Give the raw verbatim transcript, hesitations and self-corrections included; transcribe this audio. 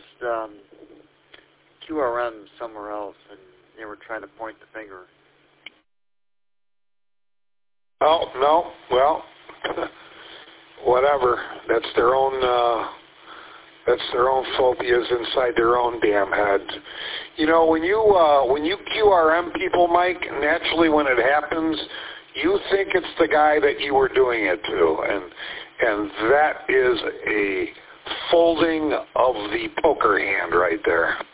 just um, Q R M somewhere else, and they were trying to point the finger. Oh, no, well, whatever. That's their own, uh, that's their own phobias inside their own damn heads. You know, when you, uh, when you Q R M people, Mike, naturally when it happens, you think it's the guy that you were doing it to, and, and that is a folding of the poker hand right there.